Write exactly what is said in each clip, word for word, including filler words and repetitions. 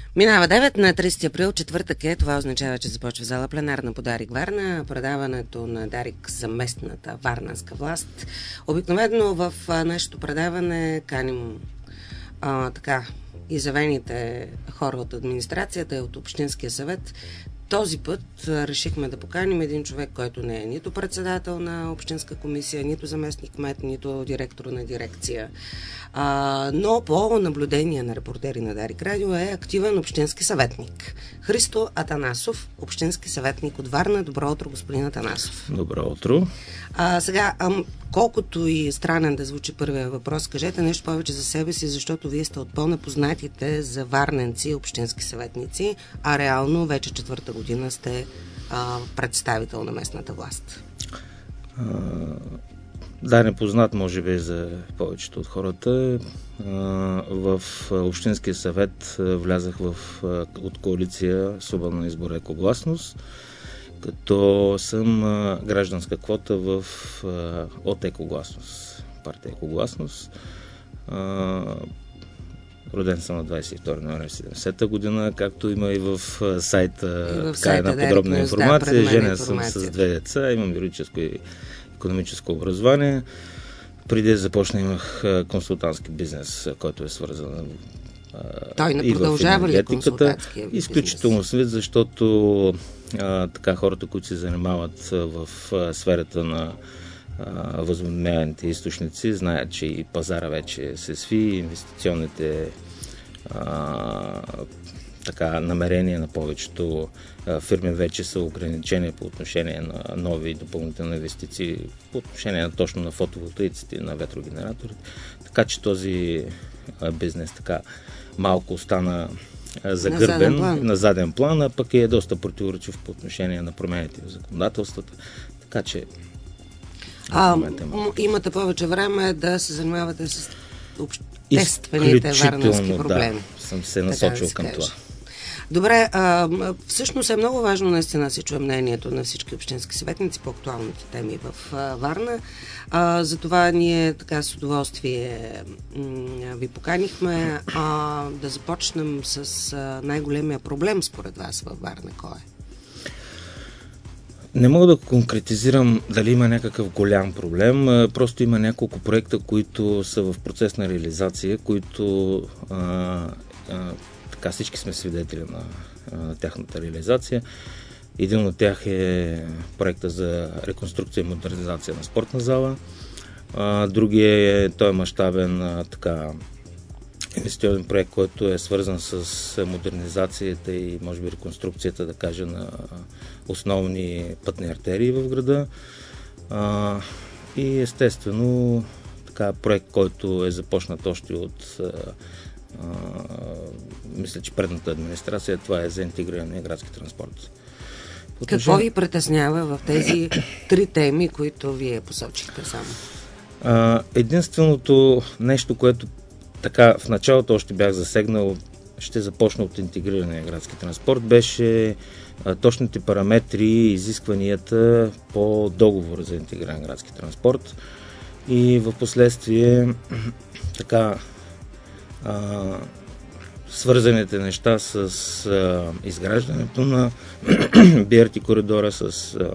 Минава девет на тридесети април, четвъртък е. Това означава, че започва зала пленарна по Дарик Варна. Предаването на Дарик за местната варненска власт. Обикновено в а, нашето предаване каним а, така изявените хора от администрацията и от Общинския съвет. Този път а, решихме да поканим един човек, който не е нито председател на Общинска комисия, нито заместник кмет, нито директор на дирекция. А, но по наблюдение на репортери на Дарик Радио е активен общински съветник. Христо Атанасов, общински съветник от Варна. Добро утро, господин Атанасов. Добро утро. А, сега, ам, колкото и странен да звучи първия въпрос, кажете нещо повече за себе си, защото вие сте от по-непознатите за варненци и общински съветници, а реално вече четвърта година сте а, представител на местната власт. А, да, непознат може би за повечето от хората. А, в Общинския съвет влязах в, от коалиция Свободна избор екогласност, като съм а, гражданска квота в, а, от екогласност, партия екогласност. А, роден съм на двадесет и втори ноември седемдесета година, както има и в сайта, и в така сайта, една подробна да, информация. Да, Женен съм с две деца, имам юридическо и икономическо образование. Преди да започна имах консултантски бизнес, който е свързан Той не продължава ли консултантския бизнес? Изключително след, защото а, така хората, които се занимават в а, сферата на възобновяемите източници, знаят, че и пазара вече се сви, инвестиционните а, така, намерения на повечето а, фирми вече са ограничени по отношение на нови допълнителни инвестиции, по отношение на, точно на фотоволтаиците и на ветрогенераторите. Така че този а, бизнес така малко остана а, загърбен на заден, на заден план, а пък е доста противоречив по отношение на промените в законодателствата. Така че А, имате повече време да се занимавате с обществените варненски проблеми. Да, съм се насочил да към това. Добре, а, всъщност е много важно наистина да се чуе мнението на всички общински съветници по актуалните теми в а, Варна. А, затова ние така с удоволствие м- ви поканихме а, да започнем с а, най-големия проблем според вас във Варна. Кой е? Не мога да конкретизирам дали има някакъв голям проблем, просто има няколко проекта, които са в процес на реализация, които а, а, така всички сме свидетели на а, тяхната реализация. Един от тях е проекта за реконструкция и модернизация на спортна зала. А, другия е, той е мащабен така инвестиционен проект, който е свързан с модернизацията и може би реконструкцията, да кажа, на основни пътни артерии в града. А, и естествено така проект, който е започнат още от а, а, мисля, че предната администрация, това е за интегрирания градски транспорт. Какво ви притеснява в тези три теми, които вие посочихте само? А, единственото нещо, което така в началото още бях засегнал, ще започна от интегрирания градски транспорт, беше а, точните параметри и изискванията по договора за интегриран градски транспорт и в последствие така а, свързаните неща с а, изграждането на би ар ти коридора, с а,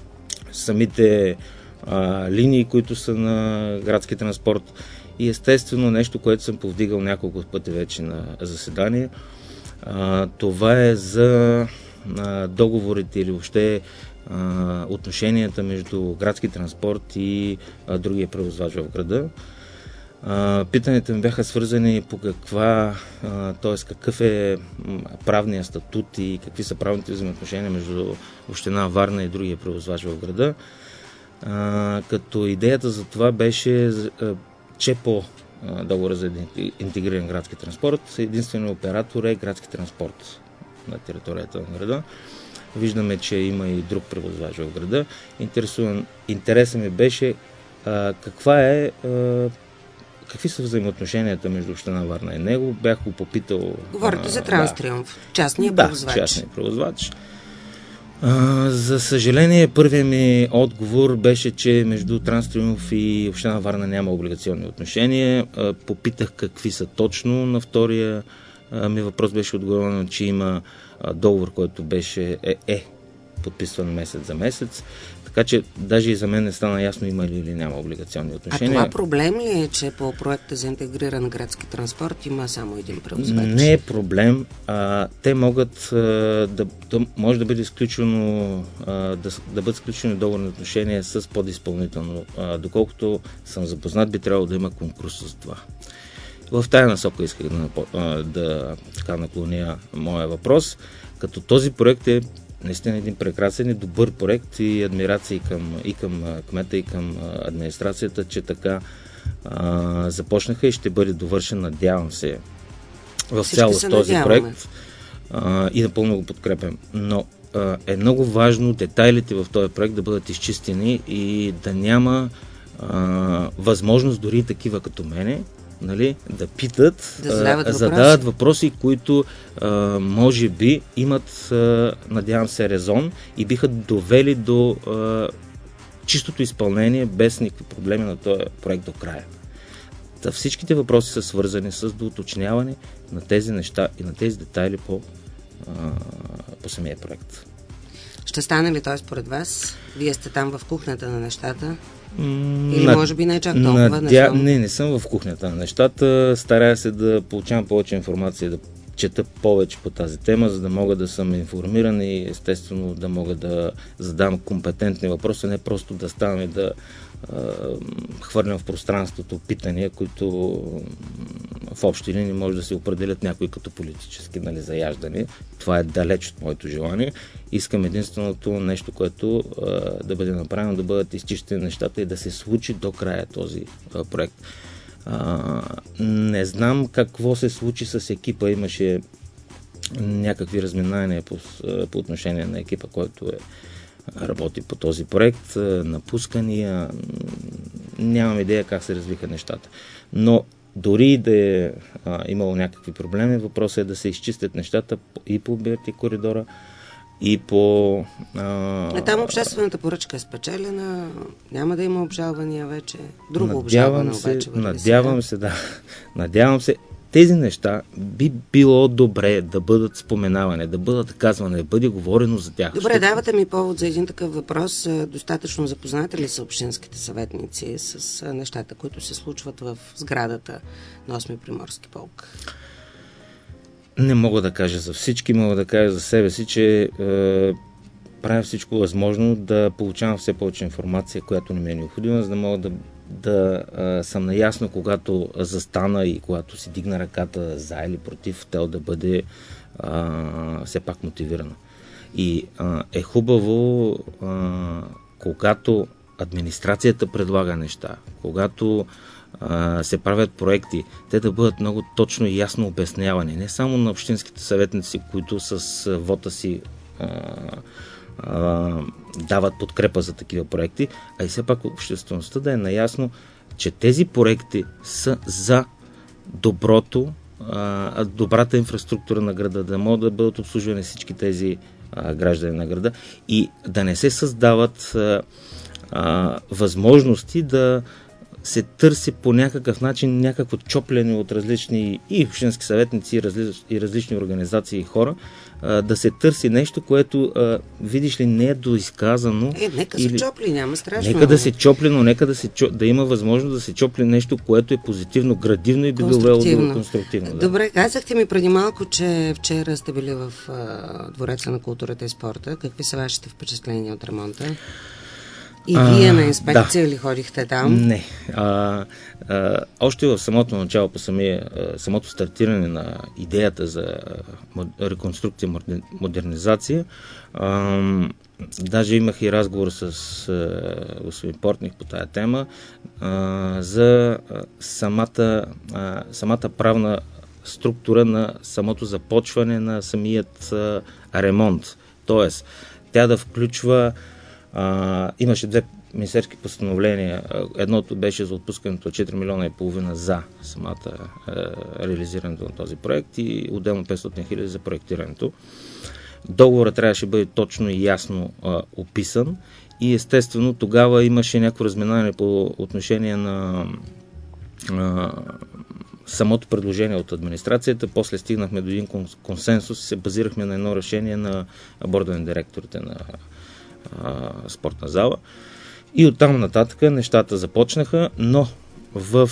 самите а, линии, които са на градски транспорт. И естествено нещо, което съм повдигал няколко пъти вече на заседание, а, това е за а, договорите или въобще а, отношенията между градски транспорт и а, другия превозвач в града. А, питанията ми бяха свързани по каква, т.е. какъв е правният статут и какви са правните взаимоотношения между община Варна и другия превозвач в града. А, като идеята за това беше, че по договора за интегриран градски транспорт единствено оператор е градски транспорт на територията на града. Виждаме, че има и друг превозвач в града. Интересът ми беше а, каква е а, какви са взаимоотношенията между община Варна и него. Бях го попитал. Говорите а, за Транстриумф, да, частния да, превозвач. частния превозвач. А, за съжаление, първият ми отговор беше, че между Транстриумф и община Варна няма облигационни отношения. А, попитах какви са точно. На втория ми въпрос беше отговорено, че има а, договор, който беше е, е подписван месец за месец. Така че даже и за мен не стана ясно има ли или няма облигационни отношения. А това проблем ли е, че по проекта за интегриран градски транспорт има само един превозвач? Не е проблем. А, те могат а, да, да може да бъде изключено а, да, да бъдат изключени договорни отношения с подизпълнително. А, доколкото съм запознат, би трябвало да има конкурс за това. В тая насока исках да, да така наклоня моя въпрос, като този проект е наистина един прекрасен и добър проект и адмирации към, и към кмета, и към администрацията, че така а, започнаха и ще бъде довършен, надявам се, в цялост този надяваме. проект а, и напълно го подкрепям. Но а, е много важно детайлите в този проект да бъдат изчистени и да няма а, възможност дори такива като мене, нали, да питат, да задават, а, въпроси. задават въпроси, които а, може би имат, а, надявам се, резон и биха довели до а, чистото изпълнение без никакви проблеми на този проект до края. Та всичките въпроси са свързани с доуточняване на тези неща и на тези детайли по, а, по самия проект. Ще стане ли той според вас? Вие сте там в кухнята на нещата? Или Над... може би не е чак толкова? Надя... Не, не, не съм в кухнята на нещата. Старая се да получавам повече информация, да чета повече по тази тема, за да мога да съм информиран и естествено да мога да задам компетентни въпроси, не просто да ставам и да а, хвърлям в пространството питания, които в общи линии може да се определят някои като политически, нали, заяждани. Това е далеч от моето желание. Искам единственото нещо, което а, да бъде направено, да бъдат изчистени нещата и да се случи до края този а, проект. А, не знам какво се случи с екипа. Имаше някакви разминания по, по отношение на екипа, който е, работи по този проект, напускания. Нямам идея как се развиха нещата. Но дори да е а, имало някакви проблеми, въпросът е да се изчистят нещата и по би ар ти коридора, и по... А, а там обществената поръчка е спечелена, няма да има обжалвания вече. Друго обжалване обаче. Надявам се, да. Надявам се. Тези неща би било добре да бъдат споменавани, да бъдат казвани, да бъде говорено за тях. Добре, давате ми повод за един такъв въпрос. Достатъчно запознати ли са общинските съветници с нещата, които се случват в сградата на осми Приморски полк? Не мога да кажа за всички, мога да кажа за себе си, че е, правя всичко възможно да получавам все повече информация, която не ми е необходима, за да мога да, да е, съм наясно, когато застана и когато си дигна ръката за или против, тел да бъде е, все пак мотивирана. И е, е хубаво, е, когато администрацията предлага неща, когато се правят проекти, те да бъдат много точно и ясно обяснявани. Не само на общинските съветници, които с вота си а, а, дават подкрепа за такива проекти, а и все пак обществеността да е наясно, че тези проекти са за доброто, а, добрата инфраструктура на града, да могат да бъдат обслужвани всички тези а, граждани на града и да не се създават а, а, възможности да се търси по някакъв начин някакво чоплене от различни и общински съветници, и, различ, и различни организации и хора, а, да се търси нещо, което, а, видиш ли, не е доизказано. Е, нека или... се чопли, няма страшно. Нека да се чопли, но нека да, се, да има възможност да се чопли нещо, което е позитивно, градивно и би довело до конструктивно. Да. Добре, казахте ми преди малко, че вчера сте били в а, Двореца на културата и спорта. Какви са вашите впечатления от ремонта? И вие на инспекция да. ли ходихте там? Не. А, а, още в самото начало, по самия, самото стартиране на идеята за реконструкция, модернизация, а, даже имах и разговор с господин Портних по тая тема, а, за самата, а, самата правна структура на самото започване на самият а, ремонт. Тоест, тя да включва Uh, имаше две министерски постановления. Едното беше за отпускането от четири милиона и половина за самата uh, реализирането на този проект и отделно петстотин хиляди за проектирането. Договорът трябваше да бъде точно и ясно uh, описан и естествено тогава имаше някакво разминаване по отношение на uh, самото предложение от администрацията, после стигнахме до един консенсус и се базирахме на едно решение на борда на директорите на а, спортна зала. И оттам нататък нещата започнаха, но в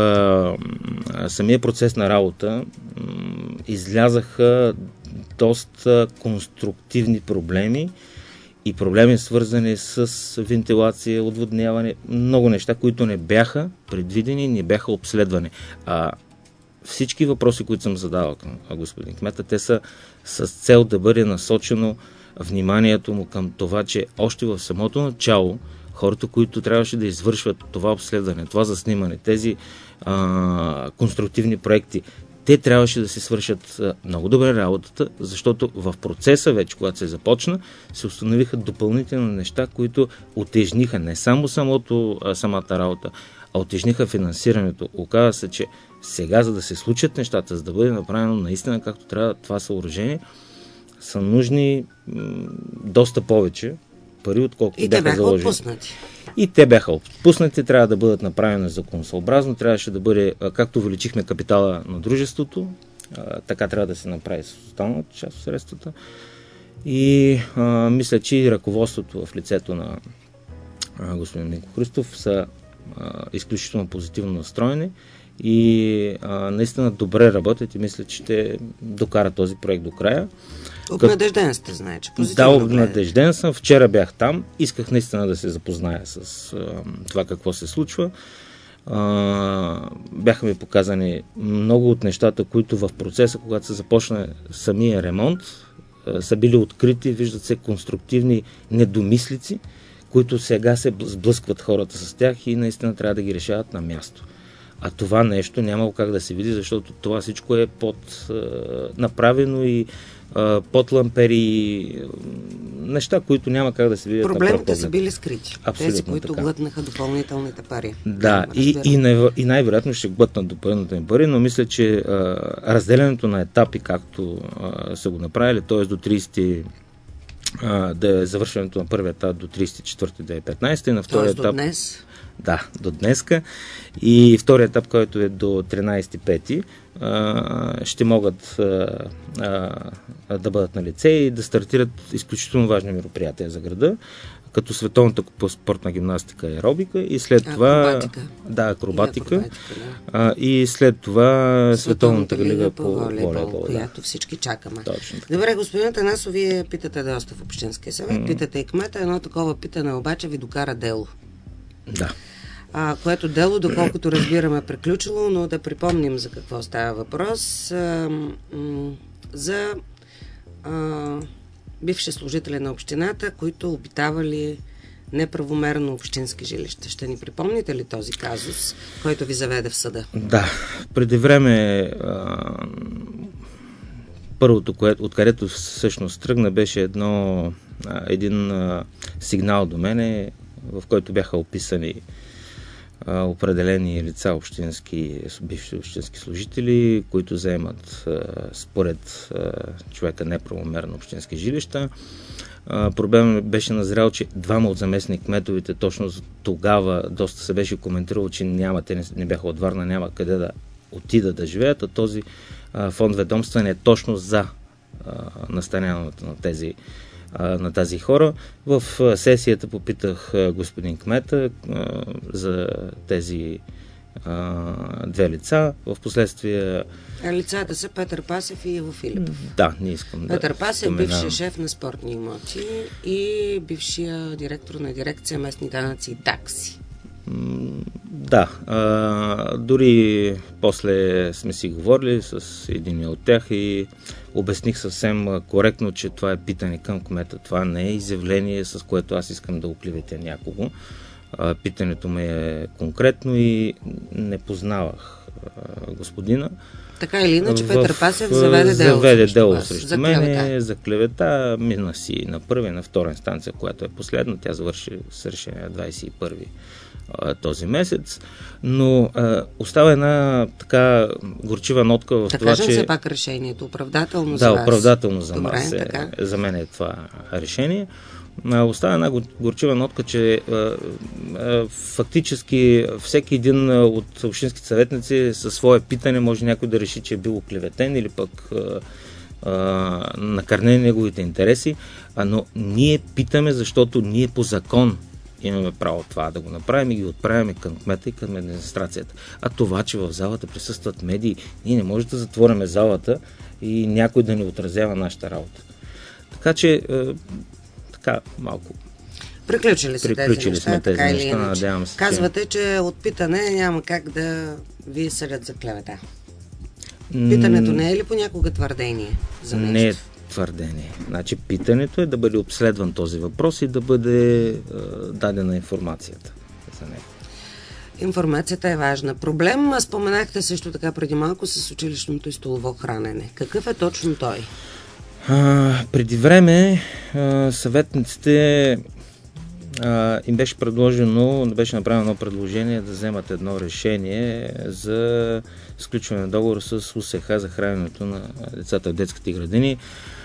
а, самия процес на работа м, излязаха доста конструктивни проблеми и проблеми свързани с вентилация, отводняване, много неща, които не бяха предвидени, не бяха обследвани. А всички въпроси, които съм задавал към господин кмета, те са с цел да бъде насочено вниманието му към това, че още в самото начало хората, които трябваше да извършват това обследване, това заснимане, тези а, конструктивни проекти, те трябваше да се свършат много добре работата, защото в процеса вече, когато се започна, се установиха допълнителни неща, които утежниха не само самото, самата работа, а утежниха финансирането. Оказва се, че сега, за да се случат нещата, за да бъде направено наистина както трябва това съоръжение, са нужни м- доста повече пари, отколкото и бяха, бяха заложени. Отпуснати. И те бяха отпуснати, трябва да бъдат направени законосъобразно, трябваше да бъде, както увеличихме капитала на дружеството, така трябва да се направи с останалата част от средствата. И а, мисля, че и ръководството в лицето на а, господин Минко Христов са а, изключително позитивно настроени и а, наистина добре работят и мисля, че ще докарат този проект до края. Обнадежден сте, знае, че Да, обнадежден съм. Вчера бях там. Исках наистина да се запозная с а, това какво се случва. А, бяха ми показани много от нещата, които в процеса, когато се започна самия ремонт, а, са били открити. Виждат се конструктивни недомислици, които сега се сблъскват хората с тях и наистина трябва да ги решават на място. А това нещо няма как да се види, защото това всичко е под а, направено и а, под лампери, неща, които няма как да се видят. Проблемите са били скрити. Абсолютно тези, които така. Глътнаха допълнителните пари. Да, и, и, най- и най-вероятно ще глътнат допълнителните пари, но мисля, че а, разделянето на етапи, както а, са го направили, т.е. до тридесети а, да е завършването на първия етап до тридесет и четвърти две хиляди и петнадесета и на втория етап. До днес? Да, до днеска. И вторият етап, който е до тринадесети пети, ще могат а, а, да бъдат на лице и да стартират изключително важни мероприятия за града, като Световната купа спортна гимнастика и аеробика и след това... Акробатика. Да, акробатика. И, акробатика, да. А, и след това Световната лига по волейбол, волейбол, която да. Всички чакаме. Точно. Добре, господин Атанасов, вие питате доста в Общинския съвет, mm. питате и кмета, едно такова питане обаче ви докара дело. Да. А, което дело, доколкото разбираме, е приключило, но да припомним за какво става въпрос. А, м- за а, бивши служители на общината, които обитавали неправомерно общински жилища. Ще ни припомните ли този казус, който ви заведе в съда? Да. Преди време а, първото, което, откъдето всъщност тръгна, беше едно, а, един а, сигнал до мене, в който бяха описани а, определени лица, общински, бивши общински служители, които заемат а, според а, човека неправомерно общински жилища. А, проблемът беше назрял, че двама от заместник кметовите точно тогава доста се беше коментирало, че няма, те не, не бяха от Варна, няма къде да отидат да живеят, а този а, фонд ведомствен е точно за а, настаняването на тези на тази хора. В сесията попитах господин кмета за тези а, две лица. В последствие... А лицата са Петър Пасев и Иво Филипов. Да, не искам Петър да Пасев, спомена... бившия шеф на спортни имоти и бившия директор на дирекция местни данъци и такси. Да, а, дори после сме си говорили с един от тях и обясних съвсем коректно, че това е питане към кмета. Това не е изявление, с което аз искам да оклеветя някого. А, питането ми е конкретно и не познавах а, господина. Така или иначе, в, Петър Пасев заведе дело заведе срещу, дело вас, срещу за мен, клевета. за клевета. Мина си на първа и на втора инстанция, която е последна. Тя завърши с решение двадесет и първи този месец, но а, остава една така горчива нотка в да това, кажем че... все пак решението, оправдателно да, за вас. оправдателно за, Добре, нас е, така. за мен е това решение. остава една горчива нотка, че а, а, фактически всеки един от общинските съветници със свое питане може някой да реши, че е бил оклеветен или пък а, а, накърнени неговите интереси, а, но ние питаме, защото ние по закон имаме право това да го направим и ги отправяме към кмета и към администрацията. А това, че в залата присъстват медии, ние не можем да затвориме залата и някой да ни отразява нашата работа. Така че, е, така малко. Приключили са Приключили тези неща, сме тези така неща, или иначе. надявам се. Казвате, че от питане няма как да ви съдят за клевета. Питането не е ли понякога твърдение за нещо? Не е твърдение. Значи питането е да бъде обследван този въпрос и да бъде е, дадена информацията за него. Информацията е важна. Проблем, споменахте също така преди малко с училищното и столово хранене. Какъв е точно той? А, преди време а, съветниците а, им беше предложено, беше направено едно предложение да вземат едно решение за сключване на договор с УСХ за храненето на децата в детските градини.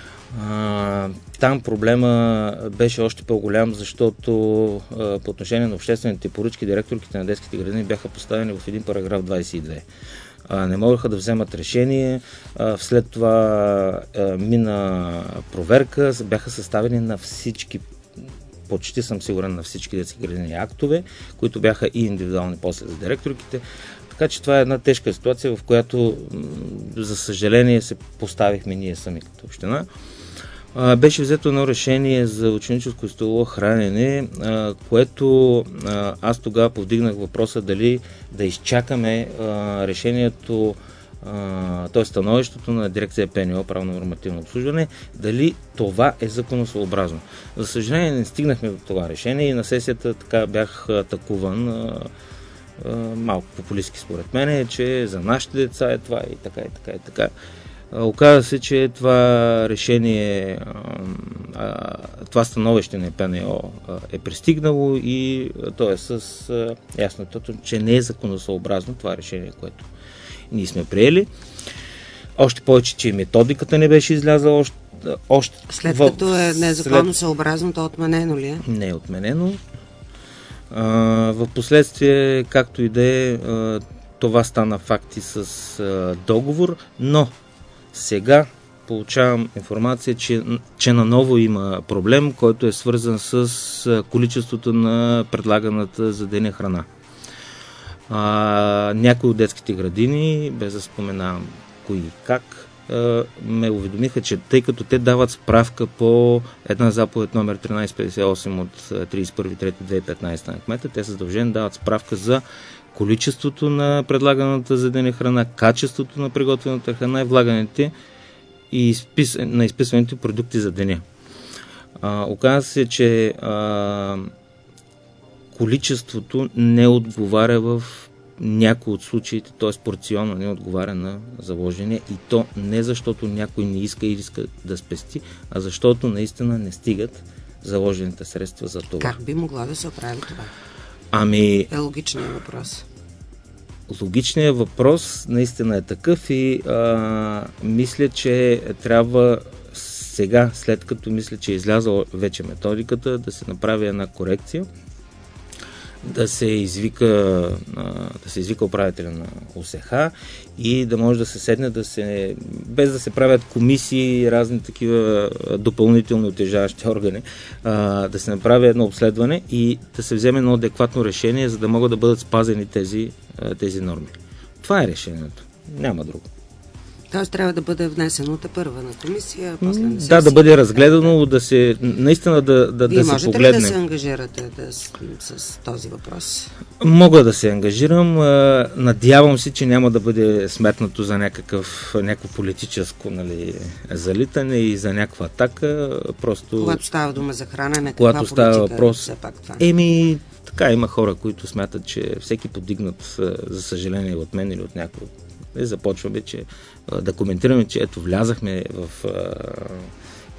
А, там проблема беше още по-голям, защото а, по отношение на обществените поръчки директорките на детските градини бяха поставени в един параграф двадесет и две. А, не можеха да вземат решение, а, след това а, мина проверка, бяха съставени на всички, почти съм сигурен, на всички детски градини актове, които бяха и индивидуални после за директорките. Така че това е една тежка ситуация, в която, за съжаление, се поставихме ние сами като община. А, беше взето едно решение за ученическо и столово хранене, а, което а, аз тогава повдигнах въпроса дали да изчакаме а, решението, т.е. становището на дирекция ПНО, правно нормативно обслужване, дали това е законосъобразно. За съжаление не стигнахме до това решение и на сесията така бях атакуван а, а, малко популистки според мен, че за нашите деца е това и така и така и така. Оказва се, че това решение, това становище на ПНО е пристигнало и то е с яснотата, че не е законосъобразно това решение, което ние сме приели. Още повече, че методиката не беше излязла още. още след в... като е незаконосъобразно, то отменено ли е? Не е отменено. В последствие, както и да е, това стана факти с договор, но сега получавам информация, че, че наново има проблем, който е свързан с количеството на предлаганата за деня храна. А, някои от детските градини, без да споменавам кои и как, а, ме уведомиха, че тъй като те дават справка по една заповед номер тринадесет петдесет и осем от тридесет и първи март две хиляди и петнадесета на кмета, те са задължени да дават справка за количеството на предлаганата за деня храна, качеството на приготвената храна и влаганите и изпис... на изписваните продукти за деня. А, оказва се, че а, количеството не отговаря в някои от случаите, т.е. порционно не отговаря на заложение и то не защото някой не иска или иска да спести, а защото наистина не стигат заложените средства за това. Как би могло да се оправи това? Ами... Е логичният въпрос. Логичният въпрос наистина е такъв и а, мисля, че трябва сега, след като мисля, че е излязла вече методиката, да се направи една корекция, да се извика, да се извика управителя на УСХ и да може да се седне, да се, без да се правят комисии и разни такива допълнително утежаващи органи, да се направи едно обследване и да се вземе едно адекватно решение, за да могат да бъдат спазени тези, тези норми. Това е решението. Няма друго. Тоест трябва да бъде внесено от първа на комисия, после на да, да бъде разгледано, да се, наистина да, да, да се погледне. Вие можете ли да се ангажирате да, с, с този въпрос? Мога да се ангажирам. Надявам се, че няма да бъде сметнато за някакъв, някакво политическо, нали, залитане и за някаква атака. Просто... Когато става дума за хранене, когато каква става политика въпрос, все пак това? Еми, така има хора, които смятат, че всеки подигнат, за съжаление, от мен или от някой. Започваме, че да коментираме, че ето влязахме в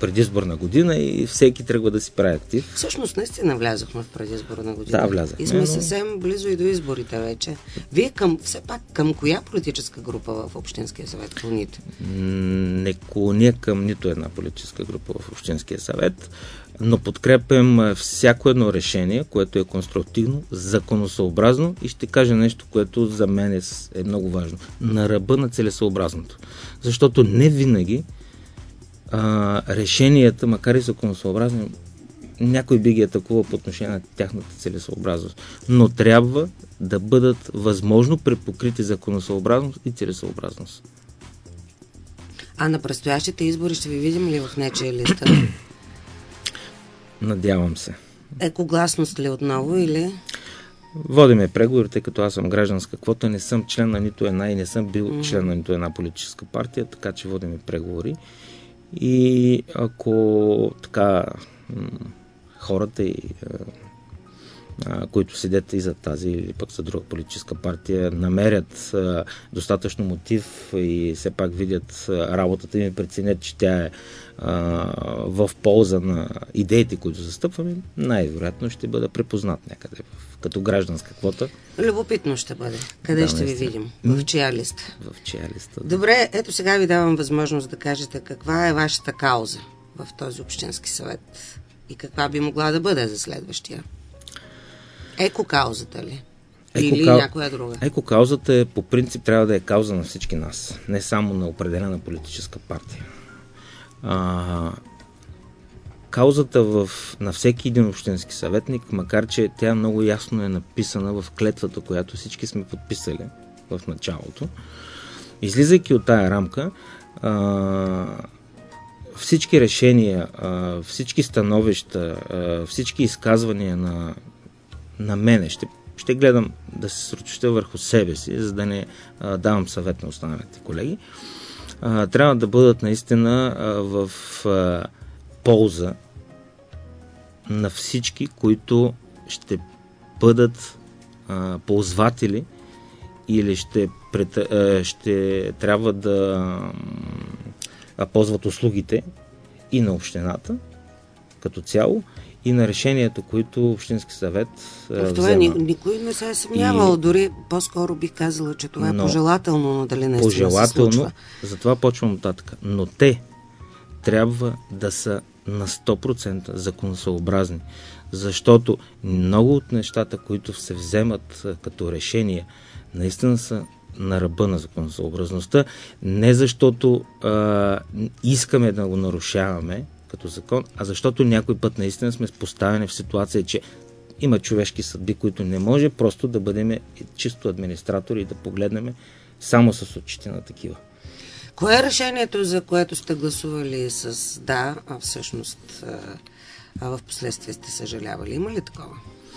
предизборна година и всеки тръгва да си прави актив. Всъщност, наистина влязохме в предизборна година. Да, влязахме. И сме съвсем близо и до изборите вече. Вие към, все пак, към коя политическа група в Общинския съвет клоните? Не клоня към нито една политическа група в Общинския съвет, но подкрепям всяко едно решение, което е конструктивно, законосъобразно и ще кажа нещо, което за мен е, е много важно. На ръба на целесъобразното. Защото не винаги а, решенията, макар и законосъобразни, някой би ги атакувал по отношение на тяхната целесъобразност. Но трябва да бъдат възможно препокрити законосъобразност и целесъобразност. А на предстоящите избори ще ви видим ли в нечия листа? Надявам се. Екогласност ли отново или? Водиме преговори, тъй като аз съм гражданска квота, не съм член на нито една и не съм бил mm-hmm. член на нито една политическа партия, така че водиме преговори. И ако така хората, и, а, които седят и за тази или пък за друга политическа партия, намерят а, достатъчно мотив и все пак видят а, работата им и преценят, че тя е а, в полза на идеите, които застъпваме, най-вероятно ще бъда препознат някъде в, като гражданска квота. Любопитно ще бъде. Къде да, ще ви видим? В чия листа? В чия листа. Да. Добре, ето сега ви давам възможност да кажете каква е вашата кауза в този Общински съвет и каква би могла да бъде за следващия. Еко-каузата ли? Или Еко-кау... някоя друга? Еко-каузата е, по принцип трябва да е кауза на всички нас, не само на определена политическа партия. А, каузата в, на всеки един общински съветник, макар че тя много ясно е написана в клетвата, която всички сме подписали в началото, излизайки от тая рамка, а, всички решения, а, всички становища, а, всички изказвания на, на мене, ще, ще гледам да се съсредоточа върху себе си, за да не а, давам съвет на останалите колеги, а, трябва да бъдат наистина а, в а, полза на всички, които ще бъдат а, ползватели или ще, пред, а, ще трябва да а, ползват услугите и на общината като цяло, и на решението, които Общински съвет а, в това взема. Никой не се е съмнявал, и... дори по-скоро бих казала, че това но, е пожелателно, но дали наистина пожелателно, се случва. Затова почвам оттатък. Но те трябва да са на сто процента законосъобразни, защото много от нещата, които се вземат като решения, наистина са на ръба на законосъобразността, не защото а, искаме да го нарушаваме като закон, а защото някой път наистина сме поставени в ситуация, че има човешки съдби, които не може просто да бъдем чисто администратори и да погледнем само с очите на такива. Кое е решението, за което сте гласували с да, а всъщност а в последствие сте съжалявали? Има ли такова?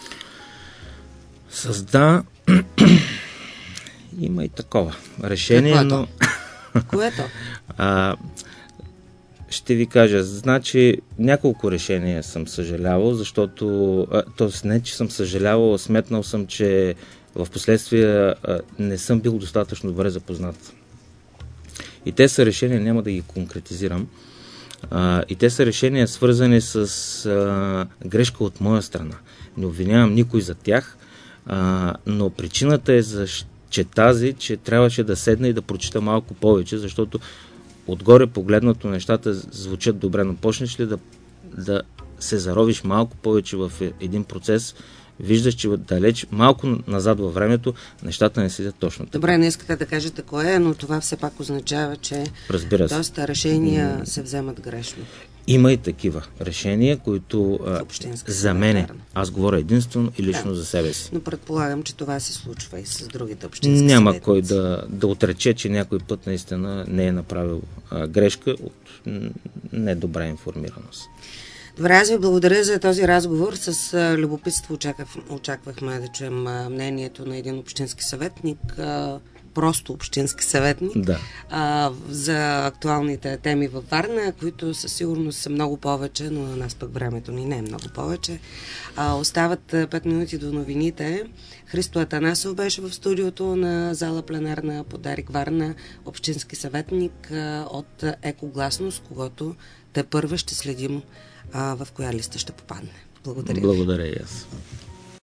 С да има и такова решение, Какво но... Което? а, ще ви кажа, значи няколко решения съм съжалявал, защото, т.е. не, че съм съжалявал, сметнал съм, че в последствие а, не съм бил достатъчно добре запознат. И те са решения, няма да ги конкретизирам, а, и те са решения свързани с а, грешка от моя страна. Не обвинявам никой за тях, а, но причината е за, че тази, че трябваше да седна и да прочита малко повече, защото отгоре погледнато нещата звучат добре, но почнеш ли да, да се заровиш малко повече в един процес, виждаш, че далеч, малко назад във времето, нещата не седят точно така. Добре, не искате да кажете кое е, но това все пак означава, че доста решения се вземат грешно. Има и такива решения, които а, за мене, аз говоря единствено и лично да. за себе си. Но предполагам, че това се случва и с другите общински Няма съветници. кой да, да отрече, че някой път наистина не е направил а, грешка от недобра информираност. Добре, аз ви благодаря за този разговор. С а, любопитство очаквах, очаквахме да чуем а, мнението на един общински съветник, а, просто общински съветник, да. а, за актуалните теми във Варна, които със сигурност са много повече, но на нас пък времето ни не е много повече. А, остават пет минути до новините. Христо Атанасов беше в студиото на зала пленарна по Дарик Варна, общински съветник а, от Екогласност, когото те първа ще следим а, в коя листа ще попадне. Благодаря. Благодаря и аз.